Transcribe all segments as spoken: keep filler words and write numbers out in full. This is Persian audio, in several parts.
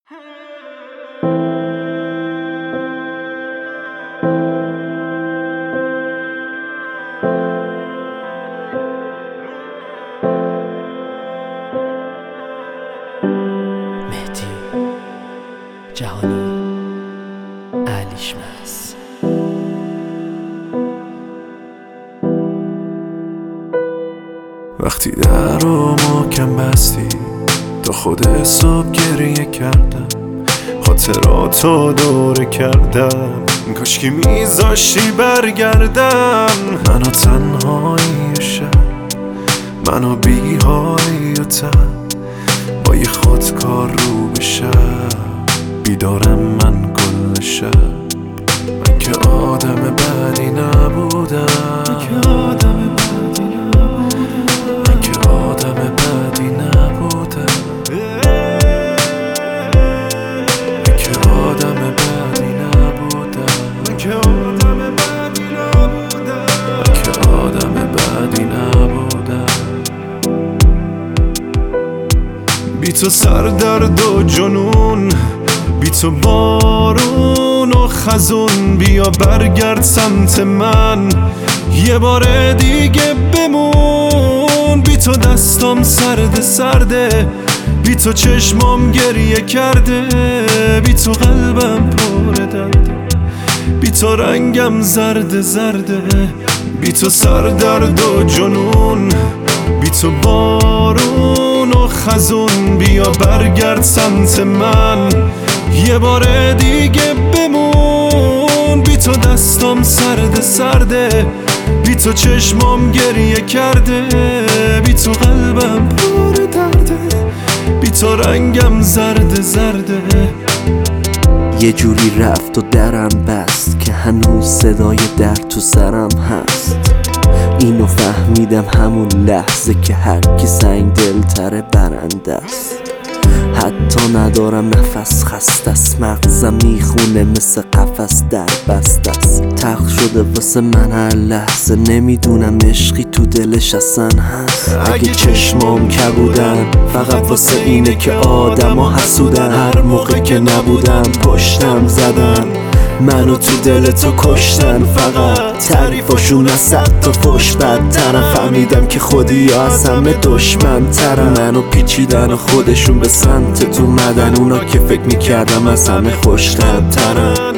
مهدی جهانی علیشمس. وقتی در رو محکم بستی تا خود صبح گریه کردم، خاطراتو دوره کردم، کاش که میذاشتی برگردم. منو تنهایی و شب، منو بیهایی و تن، با یه خودکار رو به شب، بیدارم من کل شب. من که آدم بدی نبودم، من که آدم بدی نبودم، من که آدم بدی نبودم، من که آدم بدی نبودم، من که آدم بدی نبودم، من که آدم بدی نبودم. بی تو سردرد و جنون، بی تو بارون و خزون، بیا برگرد سمت من یه بار دیگه بمون. بی تو دستم سرد سرده، بی تو چشمام گریه کرده، بی تو قلبم پر درده، بی تو رنگم زرد زرده. بی تو سردرد و جنون، بی تو بارون و خزون، بیا برگرد سمت من یه بار دیگه بمون. بی تو دستم سرد سرده، بی تو چشمام گریه کرده، بی تو قلبم پر درده، بی تو رنگم زرد زرده. یه جوری رفت و درم بست که هنوز صدای در تو سرم هست. اینو فهمیدم همون لحظه که هر کی سنگ دلتره برنده است. حتی ندارم نفس، خسته است، مغزم میخونه مثل قفس در بسته است. تلخ شده واسه من هر لحظه، نمیدونم عشقی تو دلش اصلا هست. اگه چشمام کبودن فقط واسه اینه که آدم ها حسودن، هر موقع که نبودم پشتم زدن، منو تو دل تو کشتن. فقط تعریفاشون از صد تا فش بدترن، فهمیدم که خودی از همه دشمن ترن. منو پیچیدن و خودشون به سمت تو مدن، اونا که فکر میکردم از همه خوشترن.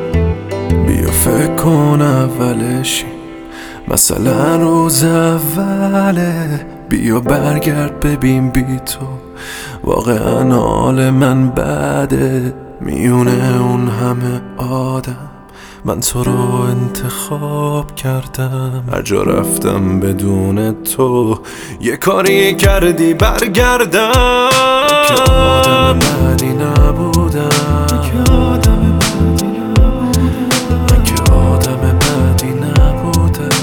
بیا فکر کن اولشی، مثلا روز اوله، بیا برگرد ببین بی تو واقعا حال من بده. میونه اون همه آدم من تو رو انتخاب کردم، هر جا رفتم بدون تو یه کاری کردی برگردم. که آدم بدی نبودم، که آدم بدی نبودم، که آدم بدی نبودم،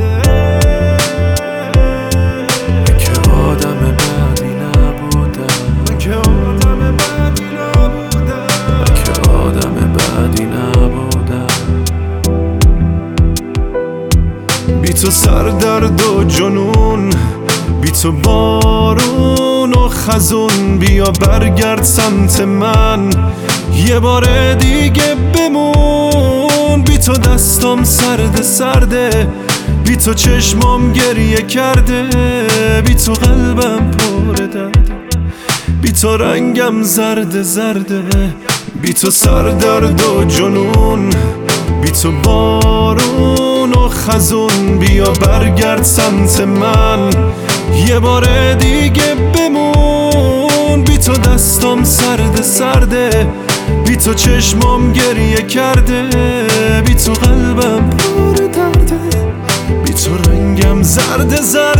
که آدم بدی نبودم، که آدم بدی نبودم، که آدم بدی نبودم. بی تو سردرد و جنون، بی تو بارون و خزون، بیا برگرد سمت من یه بار دیگه بمون. بی تو دستم سرد سرده، بی تو چشمام گریه کرده، بی تو قلبم پر درده، بی تو رنگم زرد زرده. بی تو سردرد و جنون، بی تو بارون و خزون، بیا برگرد سمت من یه بار دیگه بمون. بی تو دستم سرد سرده، بی تو چشمام گریه کرده، بی تو قلبم پر درده، بی تو رنگم زرد زرده.